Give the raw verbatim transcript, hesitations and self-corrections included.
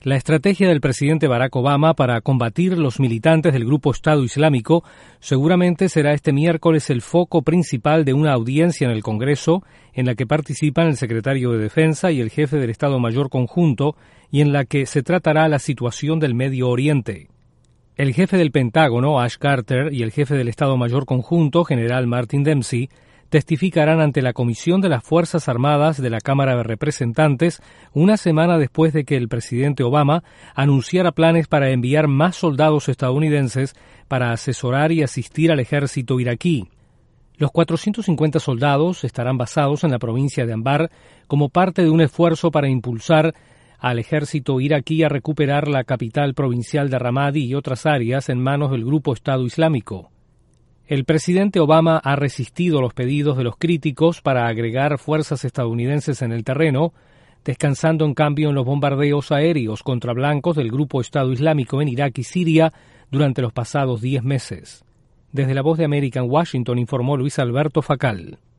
La estrategia del presidente Barack Obama para combatir los militantes del grupo Estado Islámico seguramente será este miércoles el foco principal de una audiencia en el Congreso en la que participan el secretario de Defensa y el jefe del Estado Mayor Conjunto y en la que se tratará la situación del Medio Oriente. El jefe del Pentágono, Ash Carter, y el jefe del Estado Mayor Conjunto, general Martin Dempsey, testificarán ante la Comisión de las Fuerzas Armadas de la Cámara de Representantes una semana después de que el presidente Obama anunciara planes para enviar más soldados estadounidenses para asesorar y asistir al ejército iraquí. Los cuatrocientos cincuenta soldados estarán basados en la provincia de Anbar como parte de un esfuerzo para impulsar al ejército iraquí a recuperar la capital provincial de Ramadi y otras áreas en manos del grupo Estado Islámico. El presidente Obama ha resistido los pedidos de los críticos para agregar fuerzas estadounidenses en el terreno, descansando en cambio en los bombardeos aéreos contra blancos del grupo Estado Islámico en Irak y Siria durante los pasados diez meses. Desde la Voz de América en Washington informó Luis Alberto Facal.